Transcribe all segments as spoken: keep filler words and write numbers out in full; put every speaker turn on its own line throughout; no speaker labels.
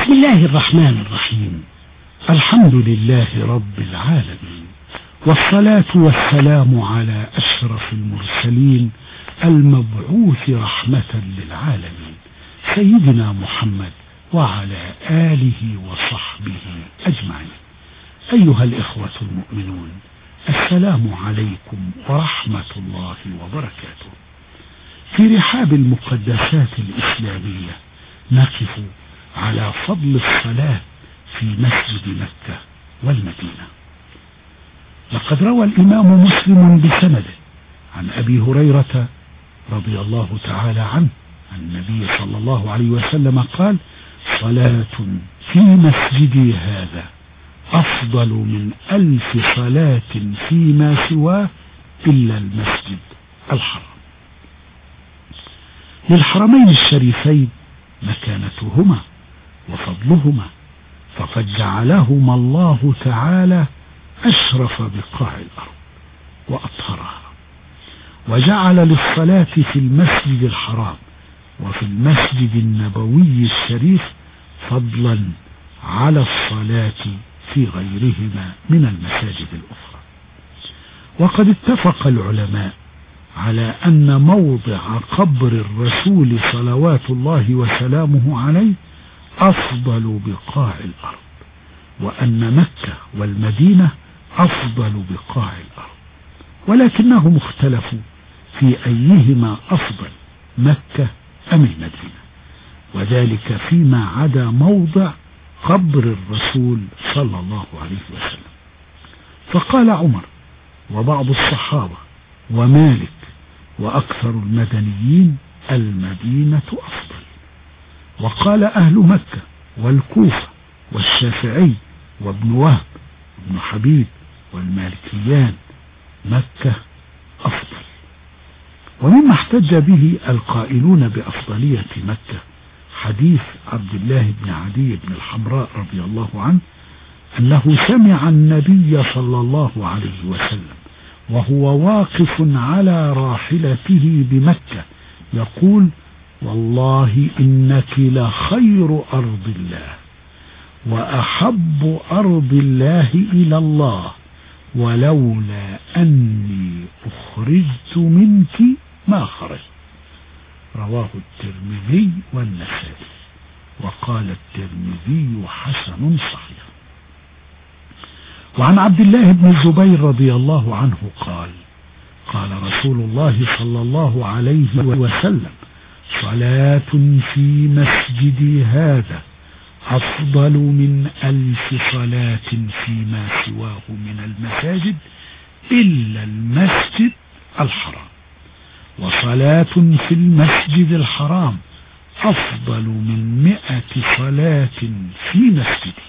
بسم الله الرحمن الرحيم. الحمد لله رب العالمين، والصلاة والسلام على أشرف المرسلين المبعوث رحمة للعالمين سيدنا محمد وعلى آله وصحبه أجمعين. أيها الإخوة المؤمنون، السلام عليكم ورحمة الله وبركاته. في رحاب المقدسات الإسلامية نقف على فضل الصلاة في مسجد مكة والمدينة. لقد روى الإمام مسلم بسنده عن أبي هريرة رضي الله تعالى عنه عن النبي صلى الله عليه وسلم قال: صلاة في مسجدي هذا أفضل من ألف صلاة فيما سواه إلا المسجد الحرام. للحرمين الشريفين مكانتهما وفضلهما، فقد جعلهما الله تعالى أشرف بقاع الأرض وأطهرها، وجعل للصلاة في المسجد الحرام وفي المسجد النبوي الشريف فضلا على الصلاة في غيرهما من المساجد الأخرى. وقد اتفق العلماء على أن موضع قبر الرسول صلوات الله وسلامه عليه أفضل بقاع الأرض، وأن مكة والمدينة أفضل بقاع الأرض، ولكنهم اختلفوا في أيهما أفضل، مكة أم المدينة، وذلك فيما عدا موضع قبر الرسول صلى الله عليه وسلم. فقال عمر وبعض الصحابة ومالك وأكثر المدنيين: المدينة أفضل. وقال أهل مكة والكوفة والشافعي وابن وهب وابن حبيب والمالكيان: مكة أفضل. ومما احتج به القائلون بأفضلية مكة حديث عبد الله بن عدي بن الحمراء رضي الله عنه أنه سمع النبي صلى الله عليه وسلم وهو واقف على راحلته بمكة يقول: والله إنك لخير أرض الله وأحب أرض الله إلى الله، ولولا أني أخرجت منك ما خرجت. رواه الترمذي والنسائي، وقال الترمذي حسن صحيح. وعن عبد الله بن الزبير رضي الله عنه قال: قال رسول الله صلى الله عليه وسلم: صلاة في مسجدي هذا أفضل من ألف صلاة فيما سواه من المساجد إلا المسجد الحرام، وصلاة في المسجد الحرام أفضل من مئة صلاة في مسجدي.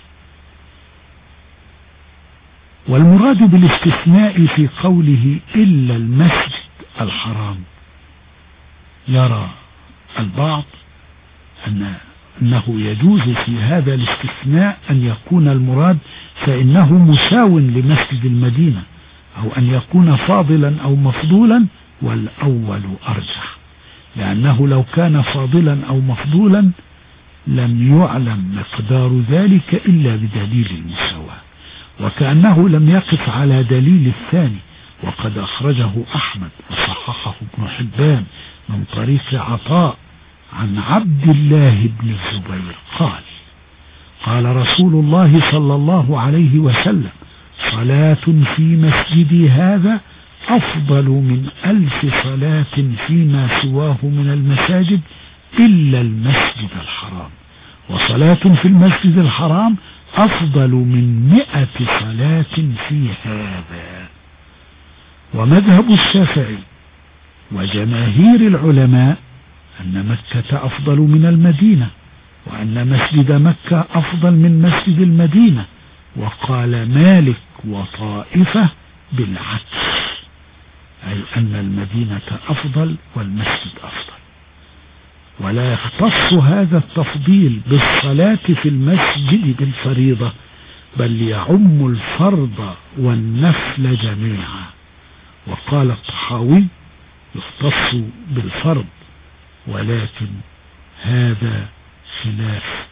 والمراد بالاستثناء في قوله إلا المسجد الحرام، يرى البعض أن أنه يجوز في هذا الاستثناء أن يكون المراد فإنه مساو لمسجد المدينة، أو أن يكون فاضلا أو مفضولا، والأول أرجح، لأنه لو كان فاضلا أو مفضولا لم يعلم مقدار ذلك إلا بدليل المساواة، وكأنه لم يقف على دليل الثاني. وقد أخرجه أحمد وصححه ابن حبان من طريق عطاء عن عبد الله بن الزبير قال: قال رسول الله صلى الله عليه وسلم: صلاة في مسجدي هذا أفضل من ألف صلاة فيما سواه من المساجد إلا المسجد الحرام، وصلاة في المسجد الحرام أفضل من مئة صلاة في هذا. ومذهب الشافعي وجماهير العلماء أن مكة أفضل من المدينة، وأن مسجد مكة أفضل من مسجد المدينة. وقال مالك وطائفة بالعكس، أي أن المدينة أفضل والمسجد أفضل. ولا يختص هذا التفضيل بالصلاة في المسجد بالفريضة، بل يعم الفرض والنفل جميعا. وقال الطحاوي: يختص بالفرض، ولكن هذا خلاف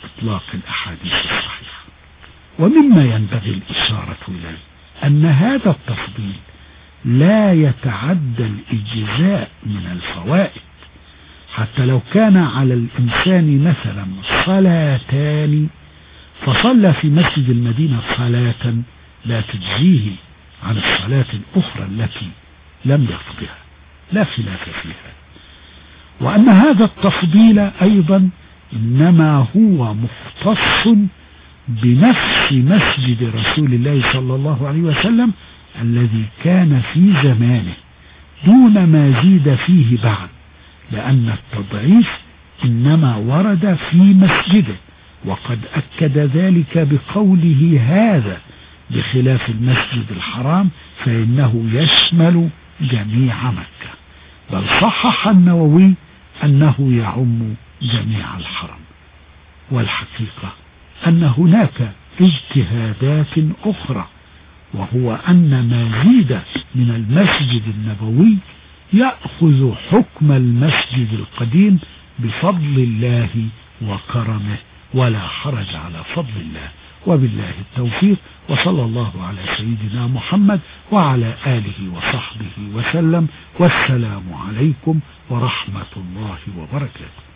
إطلاق الأحاديث الصحيحة. ومما ينبغي الإشارة إليه أن هذا التفضيل لا يتعدى الإجزاء من الفوائد، حتى لو كان على الإنسان مثلا صلاتان فصلى في مسجد المدينة صلاة لا تجزيه عن الصلاة الأخرى التي لم يقضها، لا خلاف فيها. وأن هذا التفضيل أيضا إنما هو مختص بنفس مسجد رسول الله صلى الله عليه وسلم الذي كان في زمانه دون ما زيد فيه بعد، لأن التضعيف إنما ورد في مسجده، وقد أكد ذلك بقوله هذا بخلاف المسجد الحرام فإنه يشمل جميع مكة، بل صحح النووي أنه يعم جميع الحرم. والحقيقة أن هناك اجتهادات أخرى، وهو أن ما زيد من المسجد النبوي يأخذ حكم المسجد القديم بفضل الله وكرمه، ولا حرج على فضل الله. وبالله التوفيق، وصلى الله على سيدنا محمد وعلى آله وصحبه وسلم، والسلام عليكم ورحمة الله وبركاته.